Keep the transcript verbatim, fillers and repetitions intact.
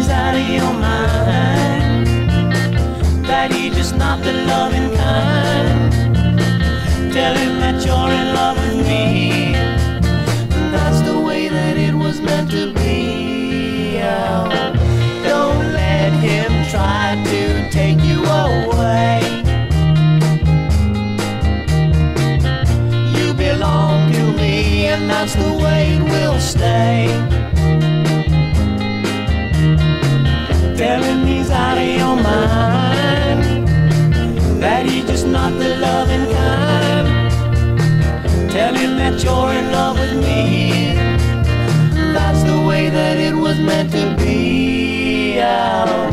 he's out of your mind, that he's just not the loving kind. Tell him that you're in love with me, that's the way that it was meant to be. Oh, don't let him try to take you away. You belong to me, and that's the way it will stay. Tell him he's out of your mind, that he's just not the loving kind. Tell him that you're in love with me, that's the way that it was meant to be. Oh.